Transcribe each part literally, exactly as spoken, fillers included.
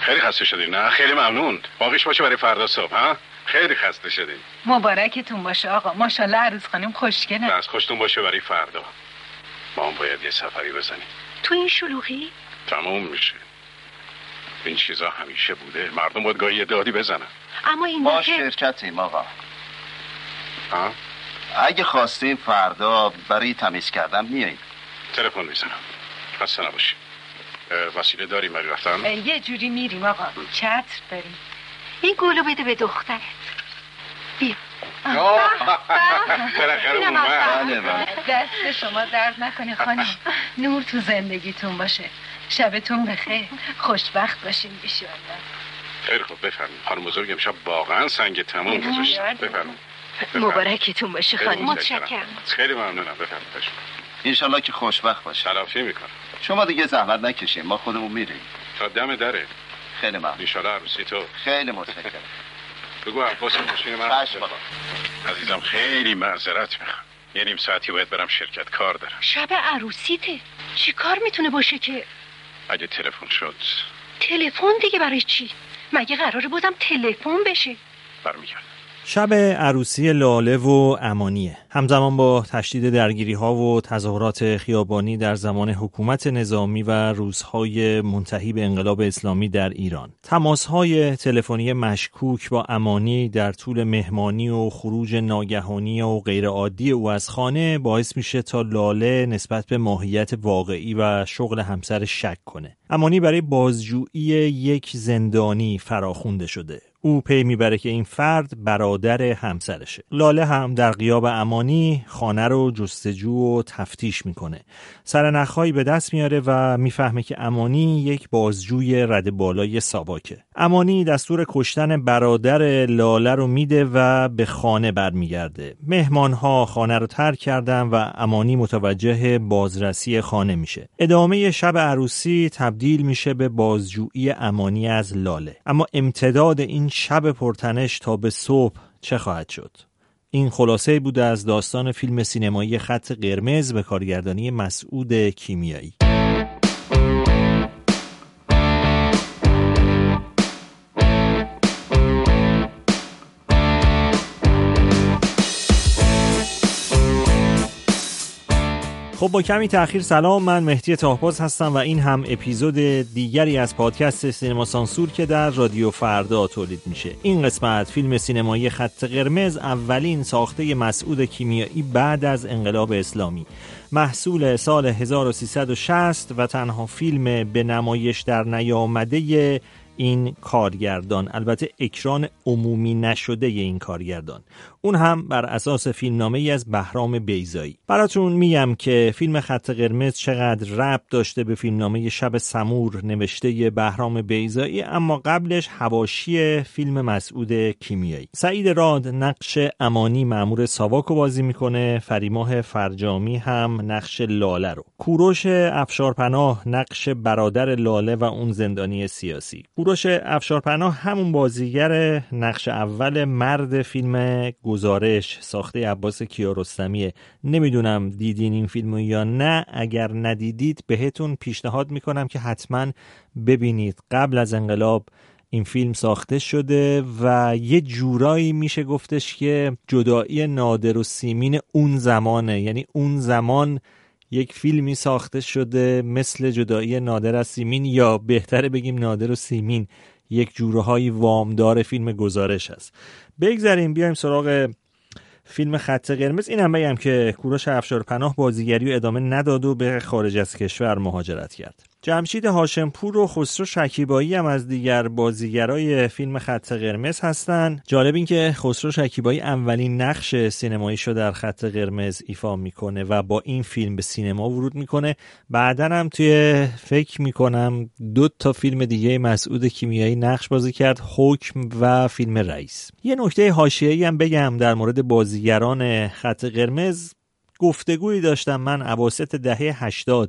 خیلی خسته شدین؟ نه خیلی ممنون. باقیش باشه برای فردا صبح. ها خیلی خسته شدین. مبارکتون باشه آقا. ماشاءالله عروس خانم خوشگله. بس خوشتون باشه برای فردا. ما هم باید یه سفری بزنیم. تو این شلوغی تموم میشه. این چیزا همیشه بوده. مردم باید گاهی دادی بزنن. اما این ما شرکتیم آقا. ها؟ اگه خواستیم فردا برای تمیز کردن میاییم. تلفن میزنم. خسته نباشی. وسیله داریم برای رفتن؟ یه جوری میریم آقا. چتر داریم. این گلو بده به دخترت. بیا. بالاخره اومد. دست شما درد نکنه خانم. نور تو زندگیتون باشه. شبتون بخیر. خوشبخت باشین بیشالله. خیلی خوب بفرمایید. خانم بزرگ امشب واقعا سنگ تموم گذاشت. بفرمایید. مبارکتون باشه خانم. متشکرم. خیلی ممنونم. بفرمایید. انشالله که خوشبخت باشه. تلافی میکنم. شما دیگه زحمت نکشین، ما خودمون میریم. تا دم دره. خیلی ممنون. انشالله عروسی تو. خیلی متشکرم. بگو عباس ماشین من. عزیزم خیلی معذرت میخوام. یه نیم ساعتی باید برم شرکت، کار دارم. شب عروسیته. چی کار میتونه باشه که؟ اگه تلفن شد. تلفن دیگه برای چی؟ مگه قراره بودم تلفن بشه؟ برمیگردم. شب عروسی لاله و امانیه. همزمان با تشدید درگیری‌ها و تظاهرات خیابانی در زمان حکومت نظامی و روزهای منتهی به انقلاب اسلامی در ایران. تماس‌های تلفنی مشکوک با امانی در طول مهمانی و خروج ناگهانی و غیرعادی او از خانه باعث میشه تا لاله نسبت به ماهیت واقعی و شغل همسر شک کنه. امانی برای بازجویی یک زندانی فراخوانده شده. او پی میبره که این فرد برادر همسرشه. لاله هم در غیاب امانی خانه رو جستجو و تفتیش میکنه. سرنخهایی به دست میاره و میفهمه که امانی یک بازجوی رده بالای ساواکه. امانی دستور کشتن برادر لاله رو میده و به خانه برمیگرده. مهمانها خانه رو ترک کردن و امانی متوجه بازرسی خانه میشه. ادامه شب عروسی تبدیل میشه به بازجویی امانی از لاله. اما امتداد این شب پرتنش تا به صبح چه خواهد شد؟ این خلاصه بوده از داستان فیلم سینمایی خط قرمز به کارگردانی مسعود کیمیایی. خب با کمی تأخیر سلام، من مهدی طاهباز هستم و این هم اپیزود دیگری از پادکست سینما سانسور که در رادیو فردا تولید میشه. این قسمت فیلم سینمایی خط قرمز، اولین ساخته مسعود کیمیایی بعد از انقلاب اسلامی، محصول سال هزار و سیصد و شصت و تنها فیلم به نمایش در نیامده این کارگردان، البته اکران عمومی نشده این کارگردان، اون هم بر اساس فیلمنامه‌ای از بهرام بیضایی. براتون میگم که فیلم خط قرمز چقدر ربط داشته به فیلمنامه شب سمور نوشته بهرام بیضایی، اما قبلش حواشی فیلم مسعود کیمیایی. سعید راد نقش امانی مأمور ساواکو بازی میکنه، فریماه فرجامی هم نقش لاله رو، کوروش افشارپناه نقش برادر لاله و اون زندانی سیاسی. کوروش افشارپناه همون بازیگر نقش اول مرد فیلم گزارش ساخته عباس کیارستمیه. نمیدونم دیدین این فیلمو یا نه. اگر ندیدید بهتون پیشنهاد میکنم که حتما ببینید. قبل از انقلاب این فیلم ساخته شده و یه جورایی میشه گفتش که جدایی نادر و سیمین اون زمانه. یعنی اون زمان یک فیلمی ساخته شده مثل جدایی نادر از سیمین، یا بهتره بگیم نادر و سیمین یک جورهایی وامدار فیلم گزارش است. بگذاریم بیایم سراغ فیلم خط قرمز. اینم بگم که کوروش افشارپناه بازیگری و ادامه نداد و به خارج از کشور مهاجرت کرد. جمشید هاشمپور و خسرو شکیبایی هم از دیگر بازیگرای فیلم خط قرمز هستن. جالب این که خسرو شکیبایی اولین نقش سینماییشو در خط قرمز ایفا میکنه و با این فیلم به سینما ورود میکنه. بعدن هم توی فکر میکنم دو تا فیلم دیگه مسعود کیمیایی نقش بازی کرد، حکم و فیلم رئیس. یه نکته حاشیه‌ای هم بگم در مورد بازیگران خط قرمز. گفتگویی داشتم من اواسط دهه هشتاد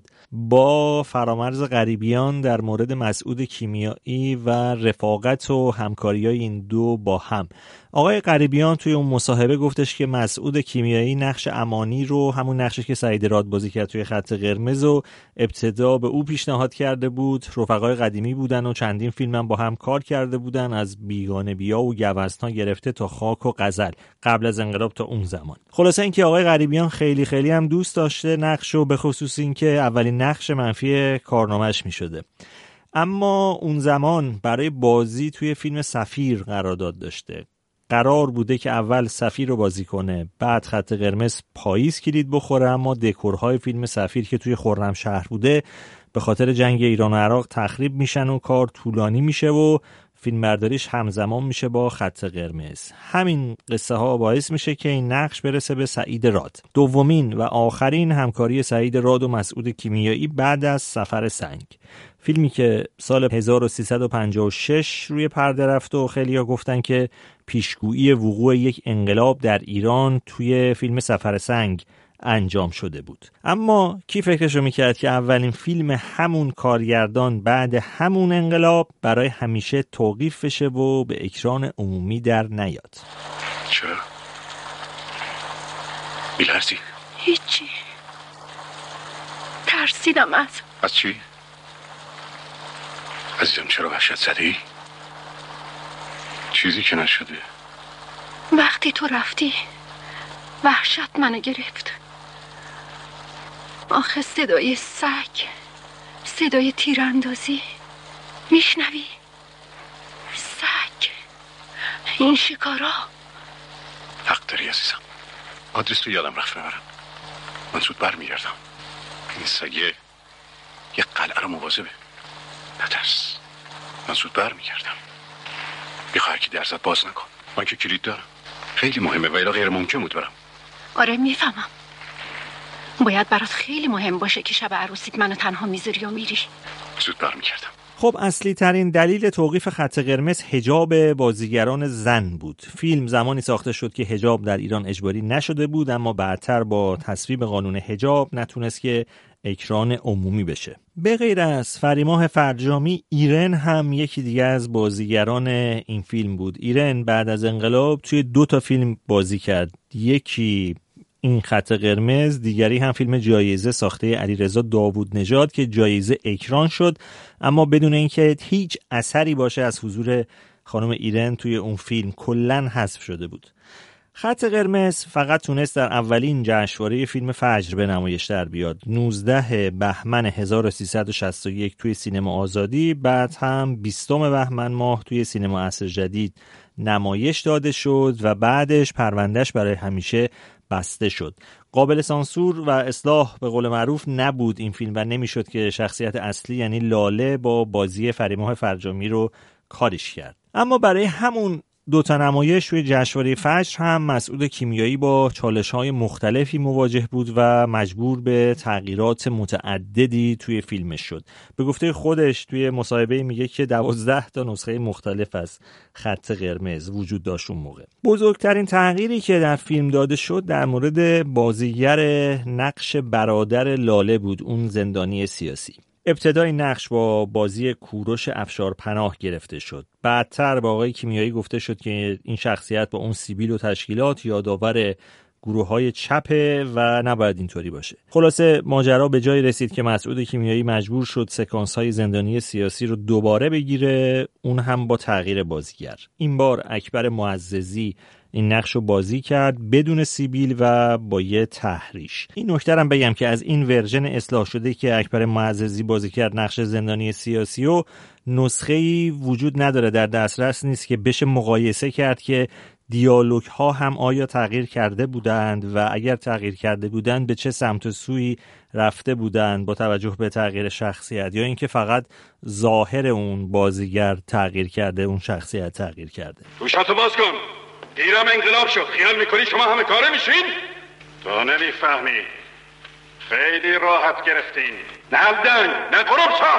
با فرامرز غریبیان در مورد مسعود کیمیایی و رفاقت و همکاری‌های این دو با هم آقای غریبیان توی اون مصاحبه گفتش که مسعود کیمیایی نقش امانی رو، همون نقشی که سعید راد بازی کرد توی خط قرمز، و ابتدا به او پیشنهاد کرده بود. رفقای قدیمی بودن و چندین فیلم هم با هم کار کرده بودن، از بیگانه بیا و گوزنا گرفته تا خاک و غزل، قبل از انقلاب تا اون زمان. خلاصه اینکه آقای غریبیان خیلی خیلی هم دوست داشته نقشو، به خصوص اینکه اولین نقش منفی کارنامه‌اش میشده. اما اون زمان برای بازی توی فیلم سفیر قرارداد داشته. قرار بوده که اول سفیر رو بازی کنه، بعد خط قرمز پاییز کلید بخوره، اما دکورهای فیلم سفیر که توی خرمشهر بوده به خاطر جنگ ایران و عراق تخریب میشن و کار طولانی میشه و فیلم برداریش همزمان میشه با خط قرمز. همین قصه ها باعث میشه که این نقش برسه به سعید راد. دومین و آخرین همکاری سعید راد و مسعود کیمیایی بعد از سفر سنگ، فیلمی که سال هزار و سیصد و پنجاه و شش روی پرده رفت و خیلی‌ها گفتن که پیشگویی وقوع یک انقلاب در ایران توی فیلم سفر سنگ انجام شده بود. اما کی فکرشو میکرد که اولین فیلم همون کارگردان بعد همون انقلاب برای همیشه توقیف بشه و به اکران عمومی در نیاد؟ چرا؟ بی‌لرزی؟ هیچی. ترسیدم از از چی؟ عزیزم چرا وحشت زدی؟ چیزی که نشده. وقتی تو رفتی وحشت منو گرفت. آخه صدای سگ، صدای تیراندازی، میشنوی؟ سگ، این شکارا. حق داری عزیزم، آدرس تو یادم رفت ببرم. من زود برمیگردم. این سگه یه قلعه رو مواظبه. نترس، من زود برمیگردم. بخواه که درزت باز نکن، من که کلید دارم. خیلی مهمه و الا غیر ممکن بود برم. آره میفهمم، باید برات خیلی مهم باشه که شب عروسیت منو تنها میذاری و میری. زود برمیگردم. خب اصلی ترین دلیل توقیف خط قرمز حجاب بازیگران زن بود. فیلم زمانی ساخته شد که حجاب در ایران اجباری نشده بود، اما بعدتر با تصویب قانون حجاب نتونست که اکران عمومی بشه. به غیر از فریماه فرجامی، ایرن هم یکی دیگه از بازیگران این فیلم بود. ایرن بعد از انقلاب توی دو تا فیلم بازی کرد، یکی این خط قرمز، دیگری هم فیلم جایزه ساخته علیرضا داوود نژاد که جایزه اکران شد، اما بدون اینکه هیچ اثری باشه از حضور خانم ایرن توی اون فیلم، کلاً حذف شده بود. خط قرمز فقط تونست در اولین جشنواره فیلم فجر به نمایش در بیاد، نوزده بهمن هزار و سیصد و شصت و یک توی سینما آزادی، بعد هم بیستم بهمن ماه توی سینما عصر جدید نمایش داده شد و بعدش پروندهش برای همیشه بسته شد. قابل سانسور و اصلاح به قول معروف نبود این فیلم و نمیشد که شخصیت اصلی یعنی لاله با بازی فریماه فرجامی رو کارش کرد. اما برای همون دوتا نمایش توی جشنواره فجر هم مسعود کیمیایی با چالش‌های مختلفی مواجه بود و مجبور به تغییرات متعددی توی فیلمش شد. به گفته خودش توی مصاحبه میگه که دوازده تا نسخه مختلف از خط قرمز وجود داشت اون موقع. بزرگترین تغییری که در فیلم داده شد در مورد بازیگر نقش برادر لاله بود، اون زندانی سیاسی. ابتدای نقش با بازی کوروش افشارپناه گرفته شد. بعدتر با آقای کیمیایی گفته شد که این شخصیت با اون سیبیل و تشکیلات یادآور گروه‌های چپه و نباید اینطوری باشه. خلاصه ماجرا به جایی رسید که مسعود کیمیایی مجبور شد سکانس‌های زندانی سیاسی رو دوباره بگیره، اون هم با تغییر بازیگر. این بار اکبر معززی این نقش رو بازی کرد بدون سیبیل و با یه تحریش. این نکته هم بگم که از این ورژن اصلاح شده که اکبر معززی بازی کرد نقش زندانی سیاسی و نسخه‌ای وجود نداره، در دسترس نیست که بشه مقایسه کرد که دیالوگ ها هم آیا تغییر کرده بودند و اگر تغییر کرده بودند به چه سمت و سوی رفته بودند با توجه به تغییر شخصیت، یا اینکه فقط ظاهر اون بازیگر تغییر کرده، اون شخصیت تغییر کرده. گوشاتو باز کن. ایران انقلاب شد. خیال میکنی شما همه کاره میشین؟ تو نمیفهمی. خیلی راحت گرفتین. نه الدنگ، نه قربسا.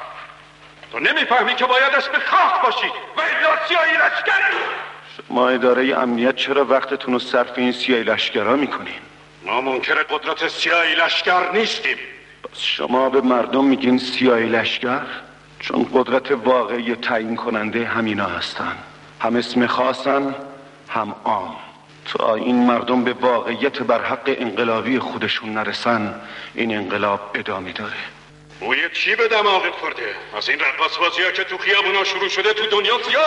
تو نمیفهمی که باید اسم خاص باشی و الا سیاهی لشکری. ما اداره امنیت چرا وقتتون رو صرف این سیاهی لشکرها میکنین؟ ما منکر قدرت سیاهی لشکر نیستیم. بس شما به مردم میگین سیاهی لشکر؟ چون قدرت واقعی تعیین کننده همینا هستن. هم اسم خاصن، هم عام. تا این مردم به واقعیت بر حق انقلابی خودشون نرسن، این انقلاب ادامه داره. بوی چی به دماغت خورده؟ از این رقاص بازی ها که تو خیابونا شروع شده تو دنیا زیاد.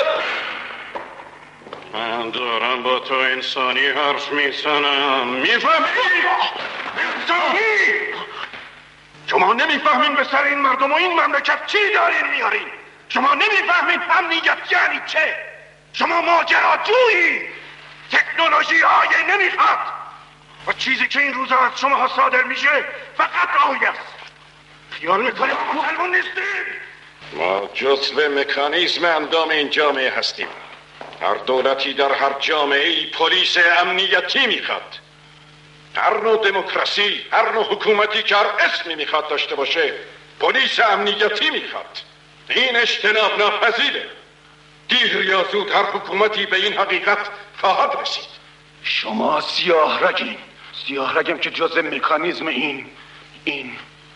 من دارم با تو انسانی حرف میزنم، میفهمی؟ انسانی! شما نمیفهمین به سر این مردم و این مملکت چی دارین میارین. شما نمیفهمین امنیت یعنی چه. شما ماجراجویی. تکنولوژی آیه نمیخواد و چیزی که این روزا از شما صادر میشه فقط آیه است. خیال میکنیم مسلمان نیستیم. ما جزو مکانیزم اندام این جامعه هستیم. هر دولتی در هر جامعه‌ای پلیس امنیتی میخواد. هر نوع دموکراسی، هر نوع حکومتی که هر اسمی میخواد داشته باشه پلیس امنیتی میخواد. این اجتناب ناپذیره. دیر یا زود هر حکومتی به این حقیقت خواهد رسید. شما سیاه رگین سیاه رگم که جز مکانیزم این این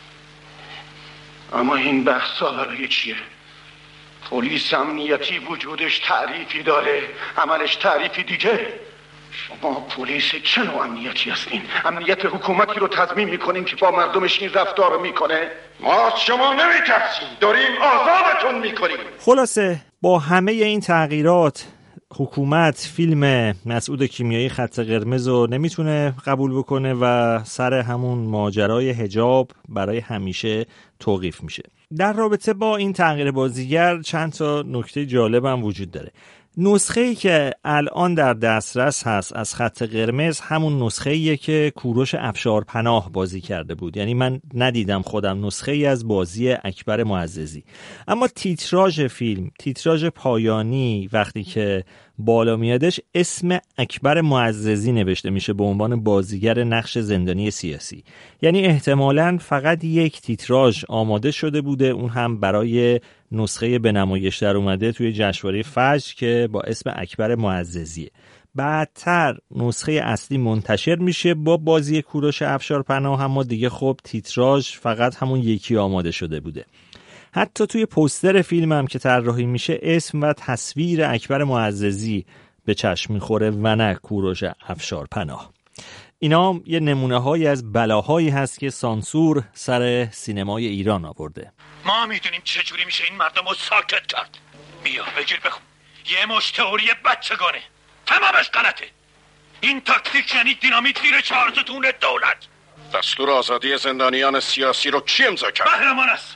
اما این بحثا برای چیه؟ پلیس امنیتی وجودش تعریفی داره، عملش تعریفی دیگه. شما پلیس چه نوع امنیتی هستین؟ امنیت حکومتی رو تضمین میکنین که با مردمش این رفتار رو میکنه؟ ما از شما نمیترسیم، داریم آزادتون میکنیم. خلاصه با همه این تغییرات حکومت فیلم مسعود کیمیایی خط قرمز رو نمیتونه قبول بکنه و سر همون ماجرای حجاب برای همیشه توقیف میشه. در رابطه با این تغییر بازیگر چند تا نکته جالب هم وجود داره. نسخه‌ای که الان در دسترس هست از خط قرمز همون نسخه‌ایه که کوروش افشارپناه بازی کرده بود. یعنی من ندیدم خودم نسخه‌ای از بازی اکبر معززی. اما تیتراژ فیلم، تیتراژ پایانی وقتی که بالا میادش اسم اکبر معززی نوشته میشه به عنوان بازیگر نقش زندانی سیاسی. یعنی احتمالاً فقط یک تیتراژ آماده شده بوده، اون هم برای نسخه به نمایش در اومده توی جشنواره فجر که با اسم اکبر معززیه. بعدتر نسخه اصلی منتشر میشه با بازی کوروش افشارپناه، اما دیگه خب تیتراژ فقط همون یکی آماده شده بوده. حتی توی پوستر فیلم هم که طراحی میشه اسم و تصویر اکبر معززی به چشم میخوره و نه کوروش افشارپناه. اینا یه نمونه هایی از بلاهایی هست که سانسور سر سینمای ایران آورده. ما میدونیم چجوری میشه این مردم رو ساکت کرد. بیا بگیر بخون. یه مش تئوری بچگانه، تمامش غلطه. این تاکتیک یعنی دینامیت زیر چهارستون دولت. دستور آزادی زندانیان سیاسی رو کی امضا کرد؟ محرمان است.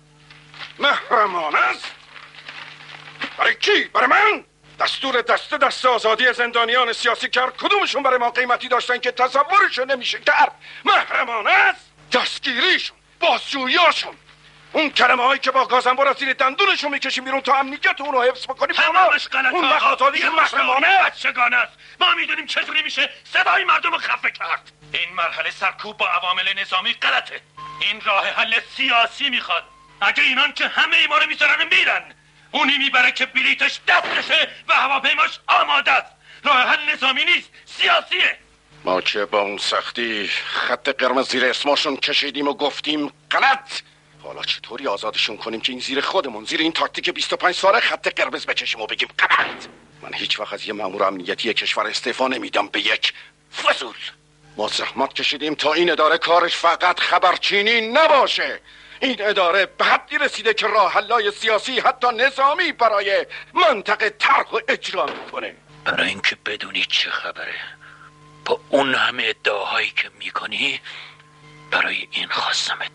محرمان است؟ برای کی؟ برای من؟ دستور دست دست آزادی زندانیان سیاسی کرد کدومشون برای ما قیمتی داشتن که تصورشو نمیشه کرد؟ محرمان است؟ دستگیریشون، بازجوییاشون، اون کلمه هایی که با گازنبار از زیر دندونشون میکشیم بیرون تا امنیت اونو حفظ بکنیم. تمامش غلطه. اون وقت آزادی محرمانه بچگانه است. ما میدونیم چطوری میشه صدای مردم رو خفه کرد. این مرحله سرکوب با عوامل نظامی غلطه. این راه حل سیاسی میخواد. اگه اینان که همه ای ما رو میذارن میرن، اونی میبره که بلیتش دستشه و هواپیماش آماده است. راه حل نظامی نیست، سیاسیه. ما که با اون سختی خط قرمز زیر اسمشون کشیدیم و گفتیم غلط، حالا چطوری آزادشون کنیم که این زیر خودمون، زیر این تاکتیک بیست و پنج ساله خط قرمز بکشیم و بگیم غلط؟ من هیچ وقت از یه مأمور امنیتی کشور استعفا نمیدم به یک فضول. ما زحمت کشیدیم تا این اداره کارش فقط خبرچینی نباشه. این اداره به حدی رسیده که راه حل‌های سیاسی حتی نظامی برای منطقه طرح و اجرا میکنه. برای اینکه بدونی چه خبره با اون همه ادعاهایی که میکنی، برای این خواستمت.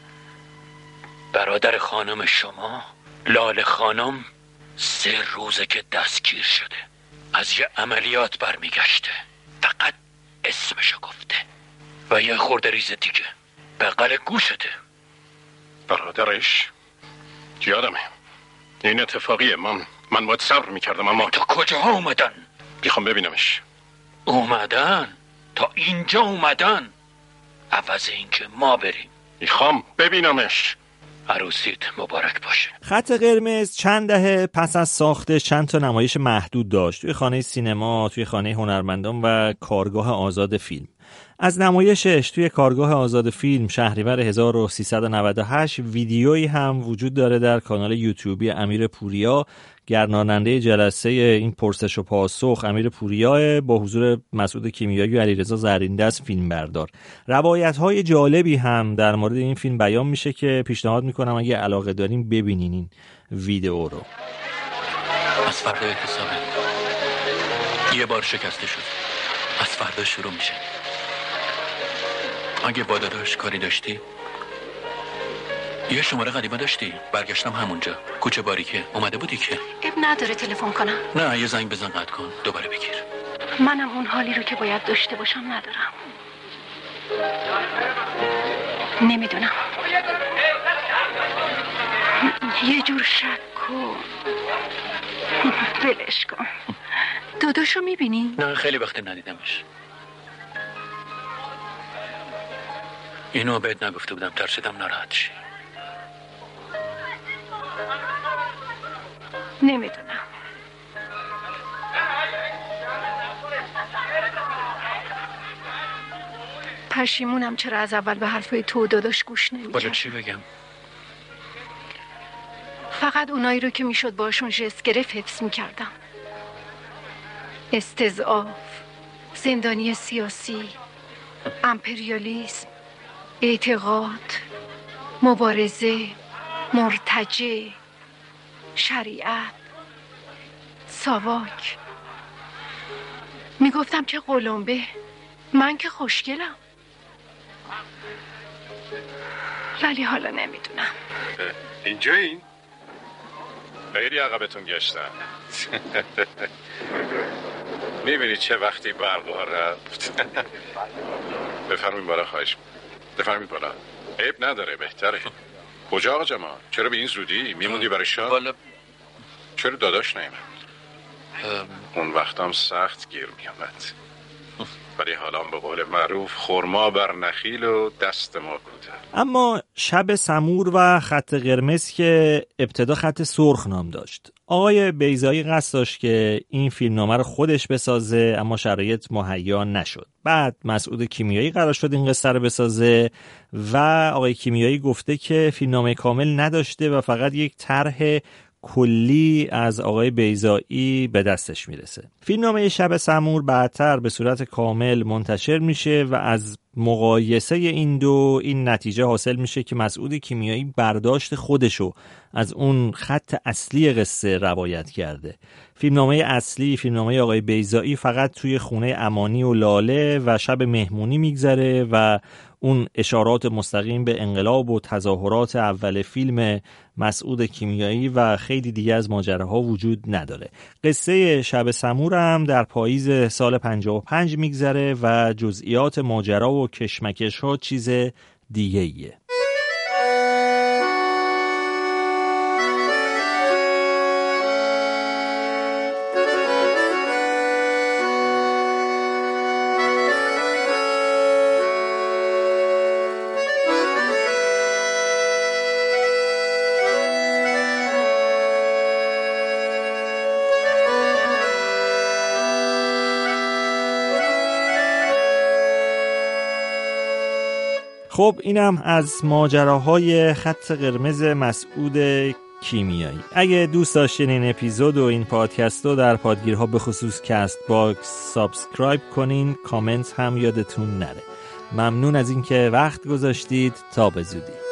برادر خانم شما، لاله خانم، سه روزه که دستگیر شده، از یه عملیات برمیگشته. فقط اسمشو گفته و یه خورده ریز دیگه بغل گوشته. برادرش یادمه این اتفاقیه. من من باید صبر میکردم اما تا کجا اومدن؟ میخوام ببینمش. اومدن تا اینجا اومدن، عوض این که ما بریم. میخوام ببینمش. عروسیت مبارک باشه. خط قرمز چند دهه پس از ساختش چند تا نمایش محدود داشت توی خانه سینما، توی خانه هنرمندان و کارگاه آزاد فیلم. از نمایشش توی کارگاه آزاد فیلم شهریور هزار و سیصد و نود و هشت ویدیویی هم وجود داره در کانال یوتیوبی امیر پوریا. گرداننده جلسه این پرسش و پاسخ امیر پوریا با حضور مسعود کیمیایی و علیرضا زرین‌دست فیلمبردار. روایت‌های جالبی هم در مورد این فیلم بیان میشه که پیشنهاد میکنم اگه علاقه دارین ببینین این ویدیو رو. از فردا اعتصابه، یه بار شکسته شد، از فردا شروع میشه. اگه با داداش کاری داشتی، یه شماره قدیمه داشتی، برگشتم همونجا کوچه باریکه، اومده بودی که اب نداره تلفن کنم؟ نه، یه زنگ بزن قطع کن، دوباره بگیر. منم اون حالی رو که باید داشته باشم ندارم. نمیدونم، یه جور شک و ولش کن. داداشو میبینی؟ نه خیلی وقت ندیدمش. اینو بهت نگفته بودم، ترسیدم ناراحت شی. نمیدونم. پشیمونم چرا از اول به حرفای تو و داداش گوش نمی‌کردم. بالا چی بگم؟ فقط اونایی رو که میشد باشون جست گرفت حفظ میکردم. استضعاف، زندانی سیاسی، امپریالیسم، اعتقاد، مبارزه، مرتجع، شریعت، ساواک. میگفتم چه قلمبه، من که خوشگلم. ولی حالا نمیدونم. اینجایین؟ خیلی عقبتون گشتم. میبینی چه وقتی برقا رفت. بفرمین بالا، خواهش بفرمین بالا. عیب نداره، بهتره. کجا آقا جمال؟ چرا به این زودی؟ میموندی برای شاه؟ بالا چرا داداش نیامد؟ اون وقتم سخت گیر میامد، ولی حالا به قول معروف خرما بر نخیل و دست ما کوته. اما شب سمور و خط قرمز که ابتدا خط سرخ نام داشت. آقای بیضایی قصد داشت که این فیلمنامه رو خودش بسازه، اما شرایط مهیا نشد. بعد مسعود کیمیایی قرار شد این قصه رو بسازه و آقای کیمیایی گفته که فیلمنامه کامل نداشته و فقط یک طرح کلی از آقای بیضایی به دستش میرسه. فیلمنامه شب سمور بعدتر به صورت کامل منتشر میشه و از مقایسه این دو این نتیجه حاصل میشه که مسعود کیمیایی برداشت خودشو از اون خط اصلی قصه روایت کرده. فیلمنامه اصلی، فیلمنامه آقای بیضایی، فقط توی خونه امانی و لاله و شب مهمونی میگذره و اون اشارات مستقیم به انقلاب و تظاهرات اول فیلم مسعود کیمیایی و خیلی دیگه از ماجراها وجود نداره. قصه شب سمور هم در پاییز سال پنجاه و پنج میگذره و جزئیات ماجرا و کشمکش ها چیز دیگه ایه. خب اینم از ماجراهای خط قرمز مسعود کیمیایی. اگه دوست داشتین این اپیزود و این پادکست رو در پادگیرها به خصوص کست باکس سابسکرایب کنین، کامنت هم یادتون نره. ممنون از اینکه وقت گذاشتید. تا به زودی.